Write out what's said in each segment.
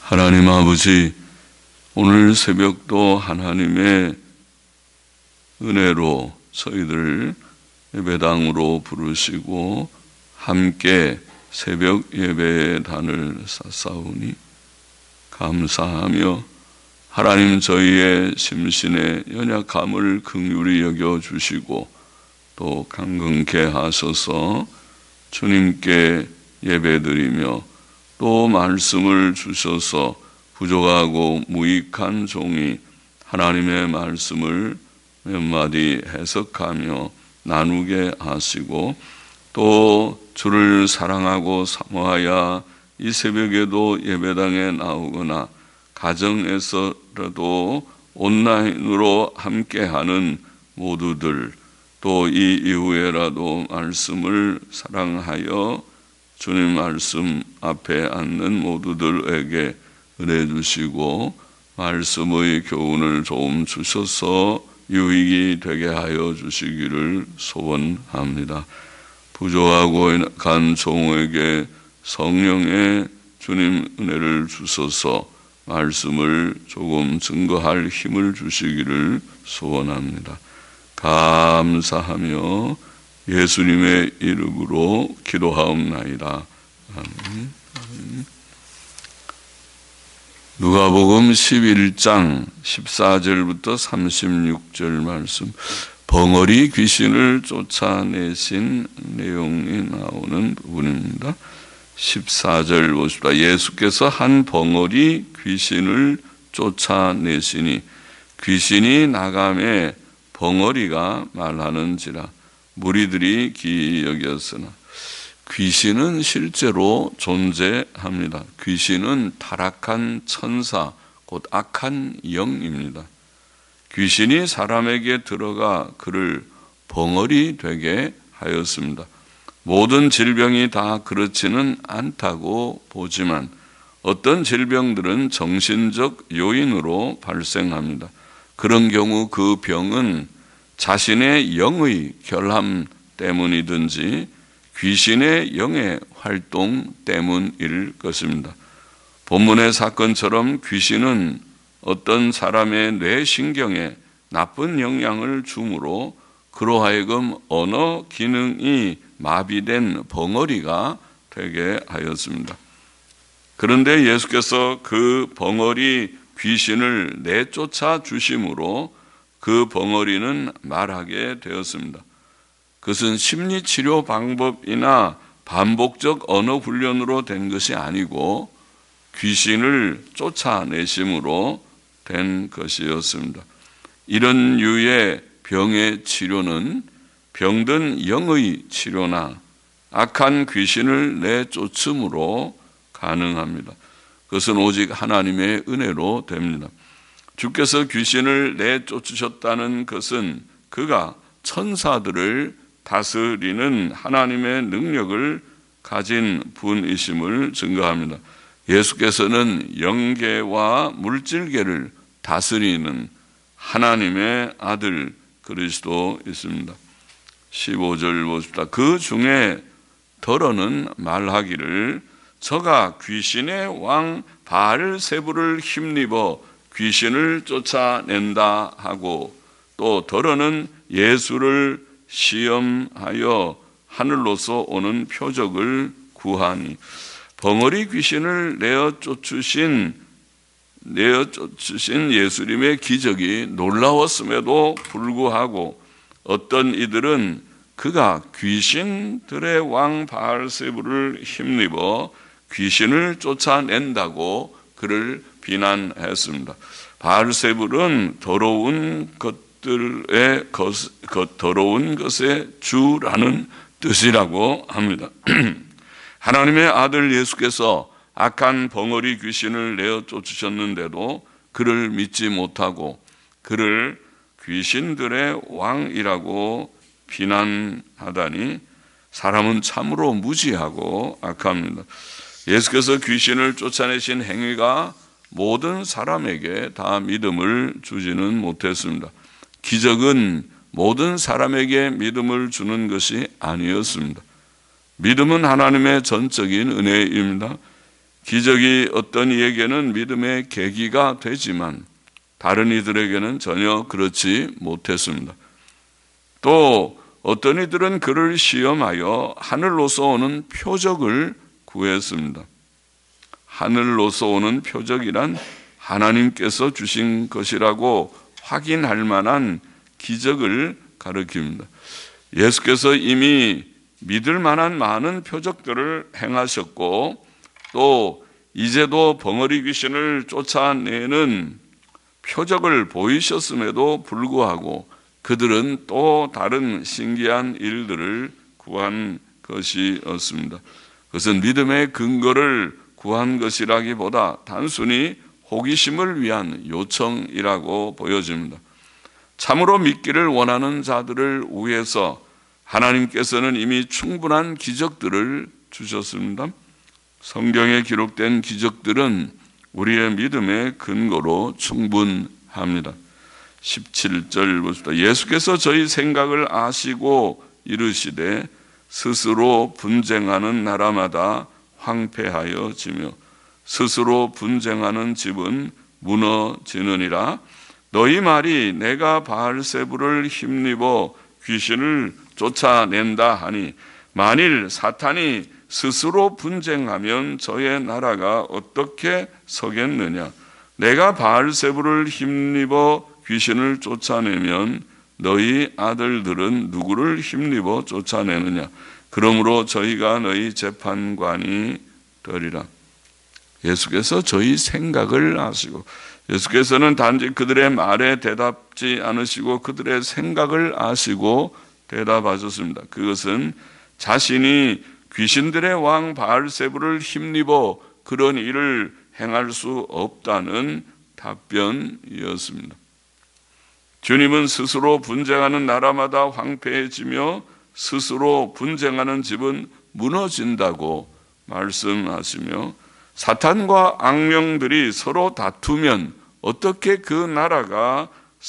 하나님 아버지, 오늘 새벽도 하나님의 은혜로 저희들 예배당으로 부르시고 함께 새벽 예배의 단을 쌓사오니 감사하며 하나님 저희의 심신의 연약함을 긍휼히 여겨주시고 또 강건케 하셔서 주님께 예배드리며 또 말씀을 주셔서 부족하고 무익한 종이 하나님의 말씀을 몇 마디 해석하며 나누게 하시고 또 주를 사랑하고 사모하여 이 새벽에도 예배당에 나오거나 가정에서라도 온라인으로 함께하는 모두들, 또 이 이후에라도 말씀을 사랑하여 주님 말씀 앞에 앉는 모두들에게 은혜 주시고 말씀의 교훈을 좀 주셔서 유익이 되게 하여 주시기를 소원합니다. 부족하고 간 종에게 성령의 주님 은혜를 주셔서 말씀을 조금 증거할 힘을 주시기를 소원합니다. 감사하며 예수님의 이름으로 기도하옵나이다. 아멘. 누가복음 11장 14절부터 36절 말씀, 벙어리 귀신을 쫓아내신 내용이 나오는 부분입니다. 14절 보십시다. 예수께서 한 벙어리 귀신을 쫓아내시니 귀신이 나감에 벙어리가 말하는지라 무리들이 기이 여겼으나. 귀신은 실제로 존재합니다. 귀신은 타락한 천사, 곧 악한 영입니다. 귀신이 사람에게 들어가 그를 벙어리 되게 하였습니다. 모든 질병이 다 그렇지는 않다고 보지만 어떤 질병들은 정신적 요인으로 발생합니다. 그런 경우 그 병은 자신의 영의 결함 때문이든지 귀신의 영의 활동 때문일 것입니다. 본문의 사건처럼 귀신은 어떤 사람의 뇌신경에 나쁜 영향을 주므로 그로 하여금 언어 기능이 마비된 벙어리가 되게 하였습니다. 그런데 예수께서 그 벙어리 귀신을 내쫓아 주심으로 그 벙어리는 말하게 되었습니다. 그것은 심리치료 방법이나 반복적 언어 훈련으로 된 것이 아니고 귀신을 쫓아내심으로 된 것이었습니다. 이런 류의 병의 치료는 병든 영의 치료나 악한 귀신을 내쫓음으로 가능합니다. 그것은 오직 하나님의 은혜로 됩니다. 주께서 귀신을 내쫓으셨다는 것은 그가 천사들을 다스리는 하나님의 능력을 가진 분이심을 증거합니다. 예수께서는 영계와 물질계를 다스리는 하나님의 아들 그리스도이십니다. 15절 보십시다. 그 중에 더러는 말하기를 저가 귀신의 왕 바알세불을 힘입어 귀신을 쫓아낸다 하고, 또 더러는 예수를 시험하여 하늘로서 오는 표적을 구하니. 벙어리 귀신을 내어 쫓으신 예수님의 기적이 놀라웠음에도 불구하고 어떤 이들은 그가 귀신들의 왕 바알세불을 힘입어 귀신을 쫓아낸다고 그를 비난했습니다. 바알세불은 더러운 것의 주라는 뜻이라고 합니다. 하나님의 아들 예수께서 악한 벙어리 귀신을 내어 쫓으셨는데도 그를 믿지 못하고 그를 귀신들의 왕이라고 비난하다니 사람은 참으로 무지하고 악합니다. 예수께서 귀신을 쫓아내신 행위가 모든 사람에게 다 믿음을 주지는 못했습니다. 기적은 모든 사람에게 믿음을 주는 것이 아니었습니다. 믿음은 하나님의 전적인 은혜입니다. 기적이 어떤 이에게는 믿음의 계기가 되지만 다른 이들에게는 전혀 그렇지 못했습니다. 또 어떤 이들은 그를 시험하여 하늘로서 오는 표적을 구했습니다. 하늘로서 오는 표적이란 하나님께서 주신 것이라고 확인할 만한 기적을 가리킵니다. 예수께서 이미 믿을 만한 많은 표적들을 행하셨고 또 이제도 벙어리 귀신을 쫓아내는 표적을 보이셨음에도 불구하고 그들은 또 다른 신기한 일들을 구한 것이었습니다. 그것은 믿음의 근거를 구한 것이라기보다 단순히 호기심을 위한 요청이라고 보여집니다. 참으로 믿기를 원하는 자들을 위해서 하나님께서는 이미 충분한 기적들을 주셨습니다. 성경에 기록된 기적들은 우리의 믿음의 근거로 충분합니다. 17절 보십시다. 예수께서 저희 생각을 아시고 이르시되 스스로 분쟁하는 나라마다 황폐하여 지며 스스로 분쟁하는 집은 무너지느니라. 너희 말이 내가 바알세불을 힘입어 귀신을 쫓아낸다 하니 만일 사탄이 스스로 분쟁하면 저의 나라가 어떻게 서겠느냐. 내가 바알세불을 힘입어 귀신을 쫓아내면 너희 아들들은 누구를 힘입어 쫓아내느냐. 그러므로 저희가 너희 재판관이 되리라. 예수께서 저희 생각을 아시고 예수께서는 단지 그들의 말에 대답지 않으시고 그들의 생각을 아시고 대답하셨습니다. 그것은 자신이 귀신들의 왕 바알세불을 힘입어 그런 일을 행할 수 없다는 답변이었습니다. 주님은 스스로 분쟁하는 나라마다 황폐해지며 스스로 분쟁하는 집은 무너진다고 말씀하시며 사탄과 악령들이 서로 다투면 어떻게 그 나라가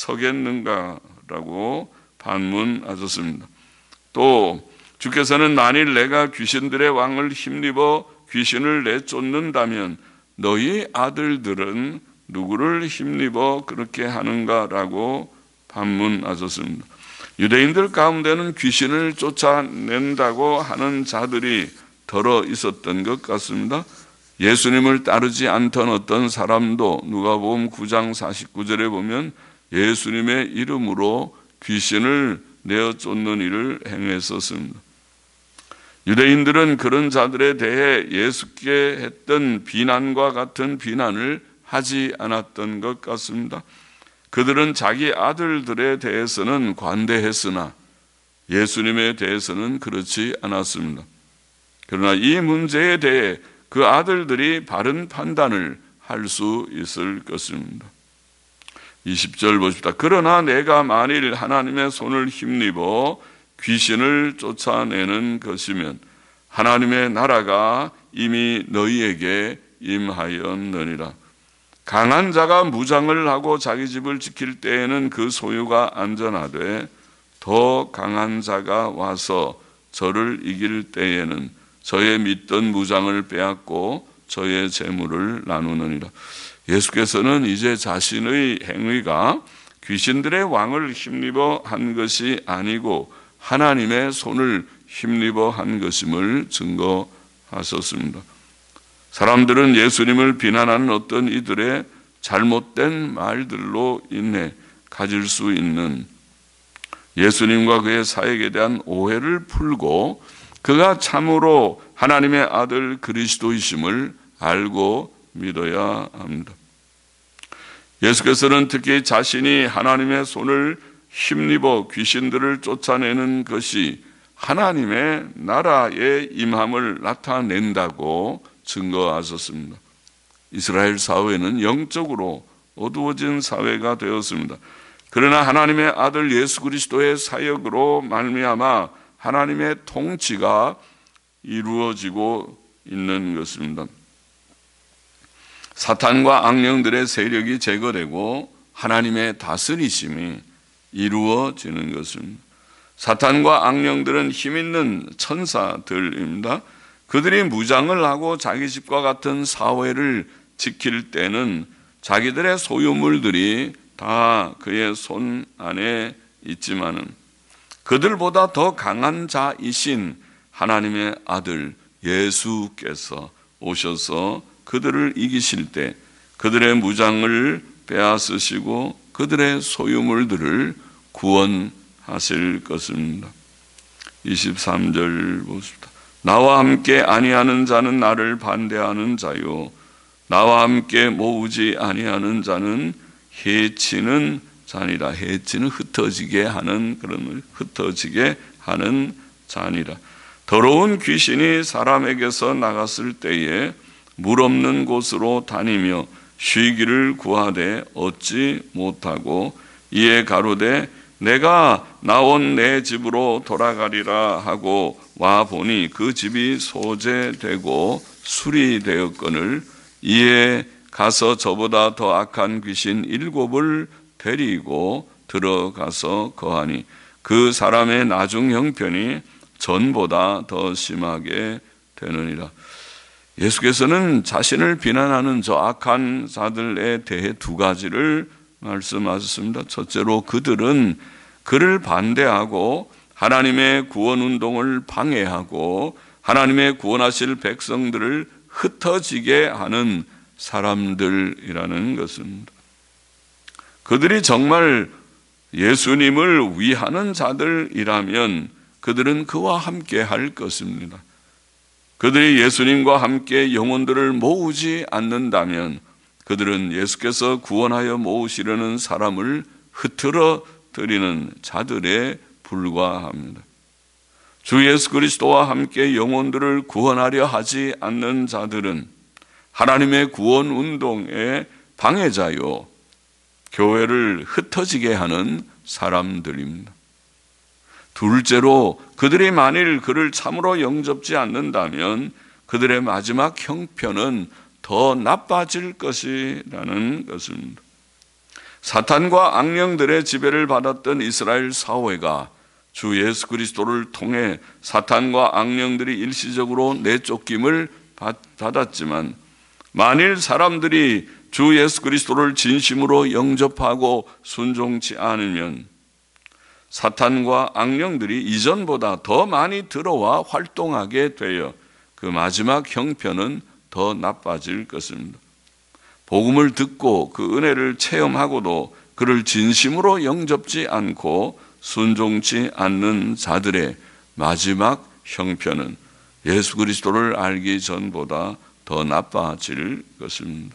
서겠는가라고 반문하셨습니다. 또 주께서는 만일 내가 귀신들의 왕을 힘입어 귀신을 내쫓는다면 너희 아들들은 누구를 힘입어 그렇게 하는가라고 반문하셨습니다. 유대인들 가운데는 귀신을 쫓아낸다고 하는 자들이 덜어 있었던 것 같습니다. 예수님을 따르지 않던 어떤 사람도 누가복음 9장 49절에 보면 예수님의 이름으로 귀신을 내어 쫓는 일을 행했었습니다. 유대인들은 그런 자들에 대해 예수께 했던 비난과 같은 비난을 하지 않았던 것 같습니다. 그들은 자기 아들들에 대해서는 관대했으나 예수님에 대해서는 그렇지 않았습니다. 그러나 이 문제에 대해 그 아들들이 바른 판단을 할 수 있을 것입니다. 20절 보십시다. 그러나 내가 만일 하나님의 손을 힘입어 귀신을 쫓아내는 것이면 하나님의 나라가 이미 너희에게 임하였느니라. 강한 자가 무장을 하고 자기 집을 지킬 때에는 그 소유가 안전하되 더 강한 자가 와서 저를 이길 때에는 저의 믿던 무장을 빼앗고 저의 재물을 나누느니라. 예수께서는 이제 자신의 행위가 귀신들의 왕을 힘입어 한 것이 아니고 하나님의 손을 힘입어 한 것임을 증거하셨습니다. 사람들은 예수님을 비난하는 어떤 이들의 잘못된 말들로 인해 가질 수 있는 예수님과 그의 사역에 대한 오해를 풀고 그가 참으로 하나님의 아들 그리스도이심을 알고 믿어야 합니다. 예수께서는 특히 자신이 하나님의 손을 힘입어 귀신들을 쫓아내는 것이 하나님의 나라의 임함을 나타낸다고 증거하셨습니다. 이스라엘 사회는 영적으로 어두워진 사회가 되었습니다. 그러나 하나님의 아들 예수 그리스도의 사역으로 말미암아 하나님의 통치가 이루어지고 있는 것입니다. 사탄과 악령들의 세력이 제거되고 하나님의 다스리심이 이루어지는 것입니다. 사탄과 악령들은 힘있는 천사들입니다. 그들이 무장을 하고 자기 집과 같은 사회를 지킬 때는 자기들의 소유물들이 다 그의 손 안에 있지만은 그들보다 더 강한 자이신 하나님의 아들 예수께서 오셔서 그들을 이기실 때 그들의 무장을 빼앗으시고 그들의 소유물들을 구원하실 것입니다. 23절 보십시다. 나와 함께 아니하는 자는 나를 반대하는 자요, 나와 함께 모으지 아니하는 자는 해치는 자니라. 해치는 흩어지게 하는, 그런 흩어지게 하는 자니라. 더러운 귀신이 사람에게서 나갔을 때에 물 없는 곳으로 다니며 쉬기를 구하되 얻지 못하고 이에 가로되 내가 나온 내 집으로 돌아가리라 하고 와 보니 그 집이 소재되고 수리되었거늘 이에 가서 저보다 더 악한 귀신 7을 데리고 들어가서 거하니 그 사람의 나중 형편이 전보다 더 심하게 되느니라. 예수께서는 자신을 비난하는 저 악한 자들에 대해 두 가지를 말씀하셨습니다. 첫째로 그들은 그를 반대하고 하나님의 구원 운동을 방해하고 하나님의 구원하실 백성들을 흩어지게 하는 사람들이라는 것입니다. 그들이 정말 예수님을 위하는 자들이라면 그들은 그와 함께 할 것입니다. 그들이 예수님과 함께 영혼들을 모으지 않는다면 그들은 예수께서 구원하여 모으시려는 사람을 흐트러 드리는 자들에 불과합니다. 주 예수 그리스도와 함께 영혼들을 구원하려 하지 않는 자들은 하나님의 구원 운동의 방해자요, 교회를 흩어지게 하는 사람들입니다. 둘째로 그들이 만일 그를 참으로 영접지 않는다면 그들의 마지막 형편은 더 나빠질 것이라는 것입니다. 사탄과 악령들의 지배를 받았던 이스라엘 사회가 주 예수 그리스도를 통해 사탄과 악령들이 일시적으로 내쫓김을 받았지만 만일 사람들이 주 예수 그리스도를 진심으로 영접하고 순종치 않으면 사탄과 악령들이 이전보다 더 많이 들어와 활동하게 되어 그 마지막 형편은 더 나빠질 것입니다. 복음을 듣고 그 은혜를 체험하고도 그를 진심으로 영접지 않고 순종치 않는 자들의 마지막 형편은 예수 그리스도를 알기 전보다 더 나빠질 것입니다.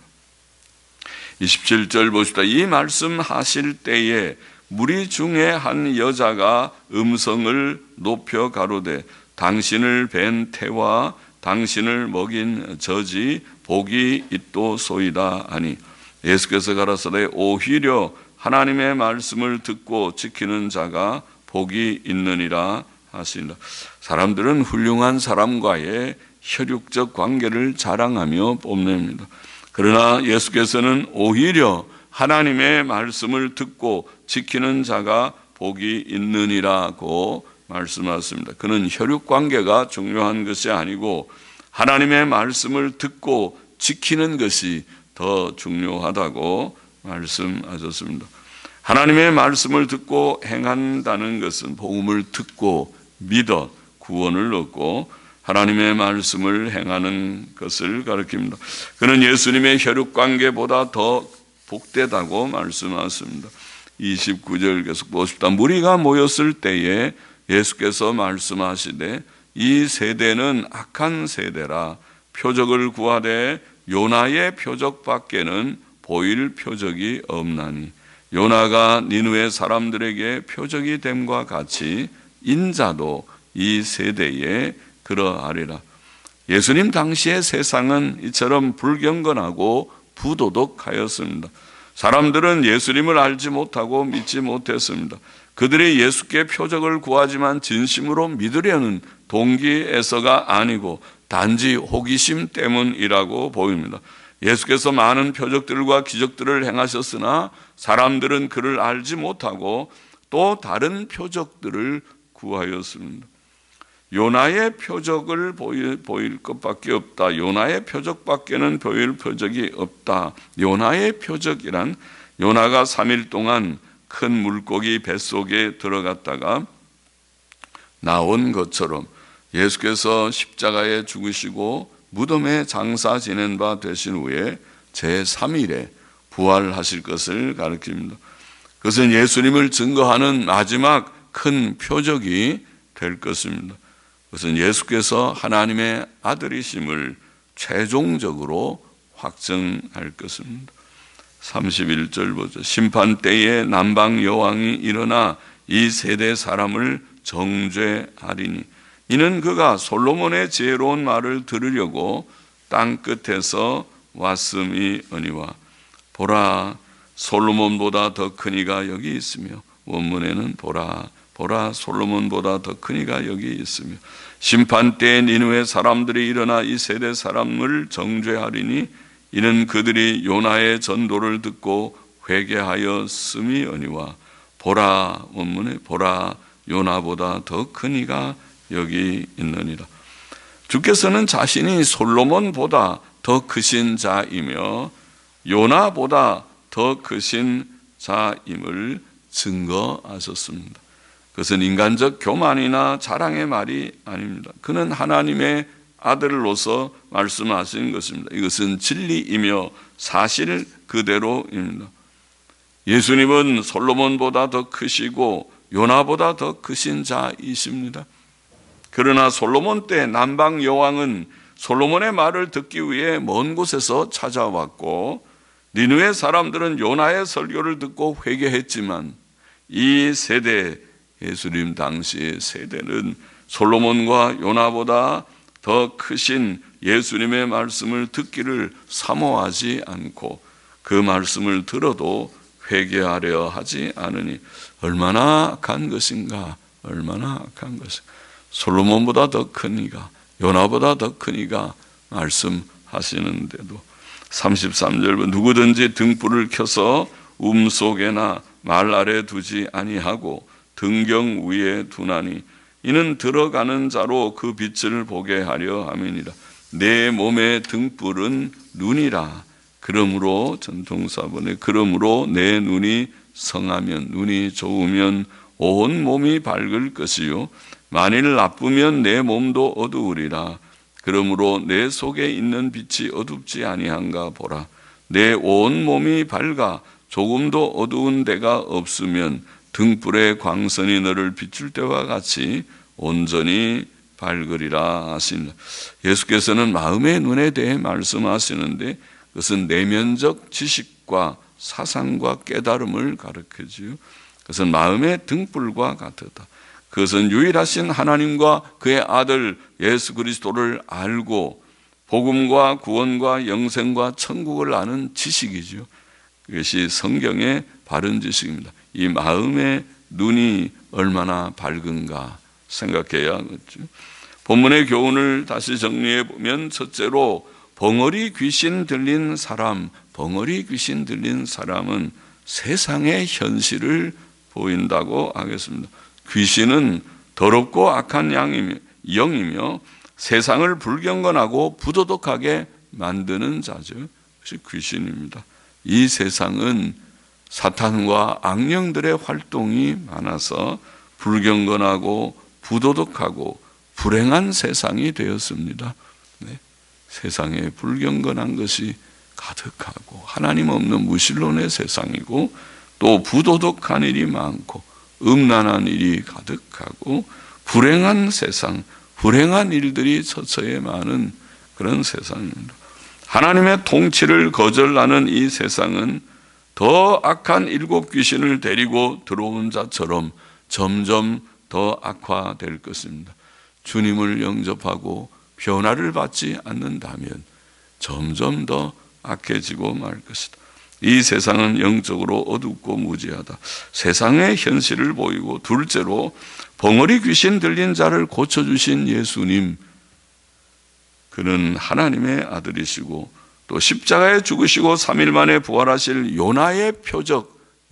27절 보십시다. 이 말씀하실 때에 무리 중에 한 여자가 음성을 높여 가로되 당신을 뵌 태와 당신을 먹인 젖이 복이 있도소이다 하니 예수께서 가라사대 오히려 하나님의 말씀을 듣고 지키는 자가 복이 있느니라 하시니라. 사람들은 훌륭한 사람과의 혈육적 관계를 자랑하며 뽐냅니다. 그러나 예수께서는 오히려 하나님의 말씀을 듣고 지키는 자가 복이 있느니라고 말씀하셨습니다. 그는 혈육 관계가 중요한 것이 아니고 하나님의 말씀을 듣고 지키는 것이 더 중요하다고 말씀하셨습니다. 하나님의 말씀을 듣고 행한다는 것은 복음을 듣고 믿어 구원을 얻고 하나님의 말씀을 행하는 것을 가리킵니다. 그는 예수님의 혈육관계보다 더 복되다고 말씀하셨습니다. 29절 계속 보십시다. 무리가 모였을 때에 예수께서 말씀하시되 이 세대는 악한 세대라 표적을 구하되 요나의 표적밖에는 보일 표적이 없나니 요나가 니느웨 사람들에게 표적이 됨과 같이 인자도 이 세대에 그러하리라. 예수님 당시의 세상은 이처럼 불경건하고 부도덕하였습니다. 사람들은 예수님을 알지 못하고 믿지 못했습니다. 그들이 예수께 표적을 구하지만 진심으로 믿으려는 동기에서가 아니고 단지 호기심 때문이라고 보입니다. 예수께서 많은 표적들과 기적들을 행하셨으나 사람들은 그를 알지 못하고 또 다른 표적들을 구하였습니다. 요나의 표적을 보일 것밖에 없다. 요나의 표적밖에는 보일 표적이 없다. 요나의 표적이란 요나가 3일 동안 큰 물고기 뱃속에 들어갔다가 나온 것처럼 예수께서 십자가에 죽으시고 무덤에 장사 지낸 바 되신 후에 제3일에 부활하실 것을 가리킵니다. 그것은 예수님을 증거하는 마지막 큰 표적이 될 것입니다. 그것은 예수께서 하나님의 아들이심을 최종적으로 확증할 것입니다. 31절 보죠. 심판 때에 남방 여왕이 일어나 이 세대 사람을 정죄하리니 이는 그가 솔로몬의 지혜로운 말을 들으려고 땅 끝에서 왔음이니와 보라 솔로몬보다 더 큰 이가 여기 있으며 원문에는 보라 솔로몬보다 더 큰 이가 여기 있으며 심판 때에 니느웨 사람들이 일어나 이 세대 사람을 정죄하리니 이는 그들이 요나의 전도를 듣고 회개하였음이니와 보라 원문에 보라 요나보다 더 큰 이가 여기 있느니라. 주께서는 자신이 솔로몬보다 더 크신 자이며 요나보다 더 크신 자임을 증거하셨습니다. 그것은 인간적 교만이나 자랑의 말이 아닙니다. 그는 하나님의 아들로서 말씀하신 것입니다. 이것은 진리이며 사실 그대로입니다. 예수님은 솔로몬보다 더 크시고 요나보다 더 크신 자이십니다. 그러나 솔로몬 때 남방 여왕은 솔로몬의 말을 듣기 위해 먼 곳에서 찾아왔고 니느웨 사람들은 요나의 설교를 듣고 회개했지만 이 세대, 예수님 당시의 세대는 솔로몬과 요나보다 더 크신 예수님의 말씀을 듣기를 사모하지 않고 그 말씀을 들어도 회개하려 하지 않으니 얼마나 악한 것인가, 얼마나 악한 것인가. 솔로몬보다 더 큰 이가, 요나보다 더 큰 이가 말씀하시는데도 33절 누구든지 등불을 켜서 속에나 말 아래 두지 아니하고 등경 위에 두나니 이는 들어가는 자로 그 빛을 보게 하려 함이니라. 내 몸의 등불은 눈이라. 그러므로 전통사본에 그러므로 내 눈이 성하면 눈이 좋으면 온 몸이 밝을 것이요 만일 나쁘면 내 몸도 어두우리라. 그러므로 내 속에 있는 빛이 어둡지 아니한가 보라. 내 온 몸이 밝아 조금도 어두운 데가 없으면 등불의 광선이 너를 비출 때와 같이 온전히 밝으리라 하시니라. 예수께서는 마음의 눈에 대해 말씀하시는데 그것은 내면적 지식과 사상과 깨달음을 가르쳐주요. 그것은 마음의 등불과 같다. 그것은 유일하신 하나님과 그의 아들 예수 그리스도를 알고 복음과 구원과 영생과 천국을 아는 지식이죠. 그것이 성경의 바른 지식입니다. 이 마음의 눈이 얼마나 밝은가 생각해야겠죠. 본문의 교훈을 다시 정리해 보면 첫째로 벙어리 귀신 들린 사람, 벙어리 귀신 들린 사람은 세상의 현실을 보인다고 하겠습니다. 귀신은 더럽고 악한 영이며 세상을 불경건하고 부도덕하게 만드는 자죠. 그것이 귀신입니다. 이 세상은 사탄과 악령들의 활동이 많아서 불경건하고 부도덕하고 불행한 세상이 되었습니다. 네. 세상에 불경건한 것이 가득하고 하나님 없는 무신론의 세상이고 또 부도덕한 일이 많고 음란한 일이 가득하고 불행한 세상, 불행한 일들이 처처에 많은 그런 세상입니다. 하나님의 통치를 거절하는 이 세상은 더 악한 일곱 귀신을 데리고 들어온 자처럼 점점 더 악화될 것입니다. 주님을 영접하고 변화를 받지 않는다면 점점 더 악해지고 말 것이다. 이 세상은 영적으로 어둡고 무지하다. 세상의 현실을 보이고 둘째로 벙어리 귀신 들린 자를 고쳐주신 예수님, 그는 하나님의 아들이시고 또 십자가에 죽으시고 3일 만에 부활하실 요나의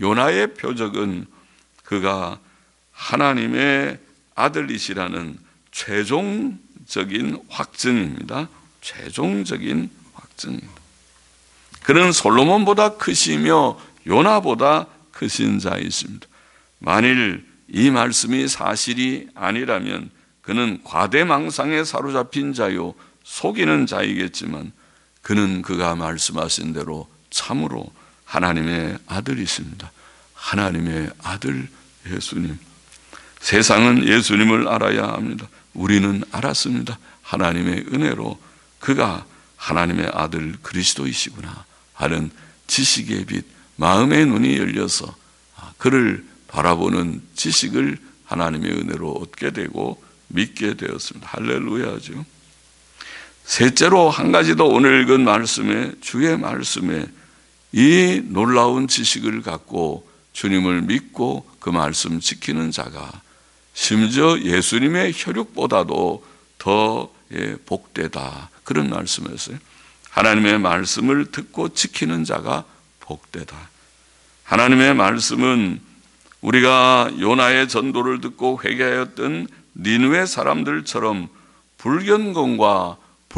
표적은 그가 하나님의 아들이시라는 최종적인 확증입니다. 최종적인 확증입니다. 그는 솔로몬보다 크시며 요나보다 크신 자이십니다. 만일 이 말씀이 사실이 아니라면 그는 과대망상에 사로잡힌 자요 속이는 자이겠지만 그는 그가 말씀하신 대로 참으로 하나님의 아들이십니다. 하나님의 아들 예수님. 세상은 예수님을 알아야 합니다. 우리는 알았습니다. 하나님의 은혜로 그가 하나님의 아들 그리스도이시구나 하는 지식의 빛, 마음의 눈이 열려서 그를 바라보는 지식을 하나님의 은혜로 얻게 되고 믿게 되었습니다. 할렐루야죠. 셋째로 한 가지 더 오늘 읽은 말씀에, 주의 말씀에 이 놀라운 지식을 갖고 주님을 믿고 그 말씀 지키는 자가 심지어 예수님의 혈육보다도 더 복되다, 그런 말씀이었어요. 하나님의 말씀을 듣고 지키는 자가 복되다. 하나님의 말씀은 우리가 요나의 전도를 듣고 회개하였던 니느웨 사람들처럼 불경건과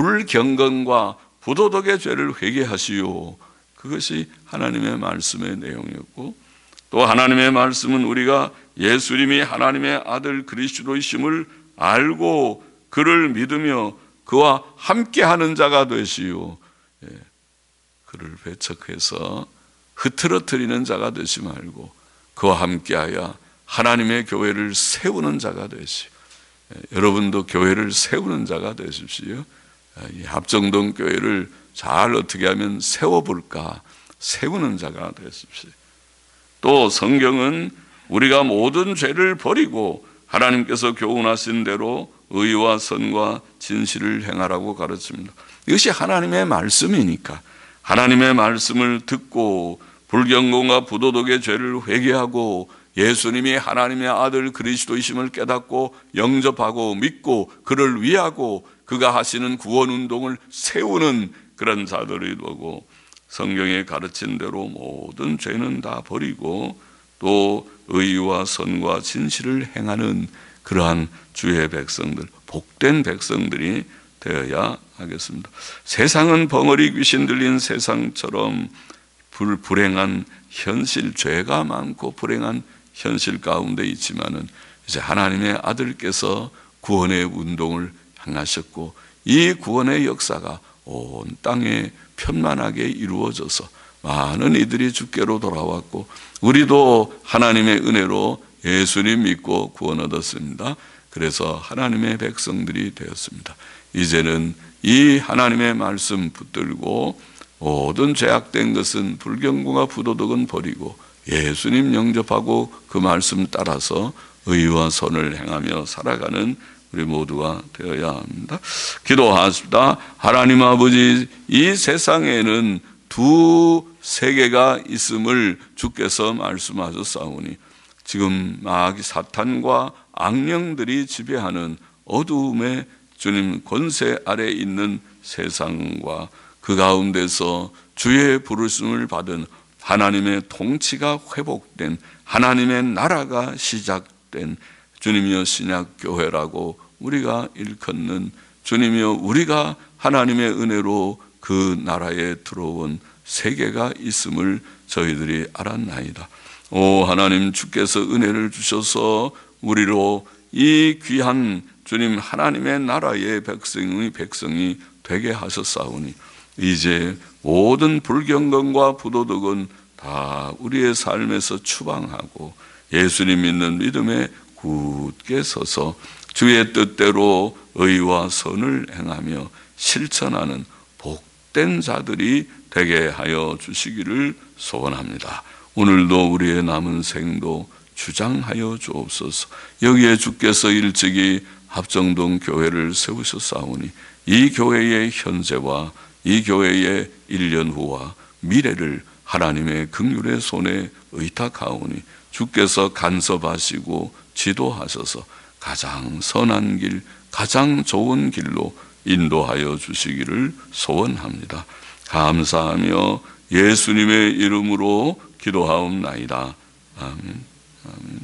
부도덕의 죄를 회개하시오, 그것이 하나님의 말씀의 내용이었고, 또 하나님의 말씀은 우리가 예수님이 하나님의 아들 그리스도이심을 알고 그를 믿으며 그와 함께하는 자가 되시오, 그를 배척해서 흐트러뜨리는 자가 되지 말고 그와 함께하여 하나님의 교회를 세우는 자가 되시오. 여러분도 교회를 세우는 자가 되십시오. 이 합정동 교회를 잘 어떻게 하면 세워볼까, 세우는 자가 되십시오. 또 성경은 우리가 모든 죄를 버리고 하나님께서 교훈하신 대로 의와 선과 진실을 행하라고 가르칩니다. 이것이 하나님의 말씀이니까 하나님의 말씀을 듣고 불경건과 부도덕의 죄를 회개하고 예수님이 하나님의 아들 그리스도이심을 깨닫고 영접하고 믿고 그를 위하고 그가 하시는 구원 운동을 세우는 그런 자들이 되고, 성경에 가르친 대로 모든 죄는 다 버리고 또 의와 선과 진실을 행하는 그러한 주의 백성들, 복된 백성들이 되어야 하겠습니다. 세상은 벙어리 귀신 들린 세상처럼 불행한 현실, 죄가 많고 불행한 현실 가운데 있지만은 이제 하나님의 아들께서 구원의 운동을 행하셨고 이 구원의 역사가 온 땅에 편만하게 이루어져서 많은 이들이 주께로 돌아왔고 우리도 하나님의 은혜로 예수님 믿고 구원 얻었습니다. 그래서 하나님의 백성들이 되었습니다. 이제는 이 하나님의 말씀 붙들고 모든 죄악된 것은 불경건과 부도덕은 버리고 예수님 영접하고 그 말씀 따라서 의와 선을 행하며 살아가는 우리 모두가 되어야 합니다. 기도하십니다. 하나님 아버지, 이 세상에는 두 세계가 있음을 주께서 말씀하셨사오니 지금 마귀 사탄과 악령들이 지배하는 어두움의 주님 권세 아래 있는 세상과 그 가운데서 주의 부르심을 받은 하나님의 통치가 회복된 하나님의 나라가 시작된 주님이여 신약교회라고 우리가 일컫는 주님이여 우리가 하나님의 은혜로 그 나라에 들어온 세계가 있음을 저희들이 알았나이다. 오 하나님, 주께서 은혜를 주셔서 우리로 이 귀한 주님 하나님의 나라의 백성이 되게 하셨사오니 이제 모든 불경건과 부도덕은 다 우리의 삶에서 추방하고 예수님 믿는 믿음에 굳게 서서 주의 뜻대로 의와 선을 행하며 실천하는 복된 자들이 되게 하여 주시기를 소원합니다. 오늘도 우리의 남은 생도 주장하여 주옵소서. 여기에 주께서 일찍이 합정동 교회를 세우셨사오니 이 교회의 현재와 이 교회의 1년 후와 미래를 하나님의 긍휼의 손에 의탁하오니 주께서 간섭하시고 지도하셔서 가장 선한 길, 가장 좋은 길로 인도하여 주시기를 소원합니다. 감사하며 예수님의 이름으로 기도하옵나이다. 아멘. 아멘.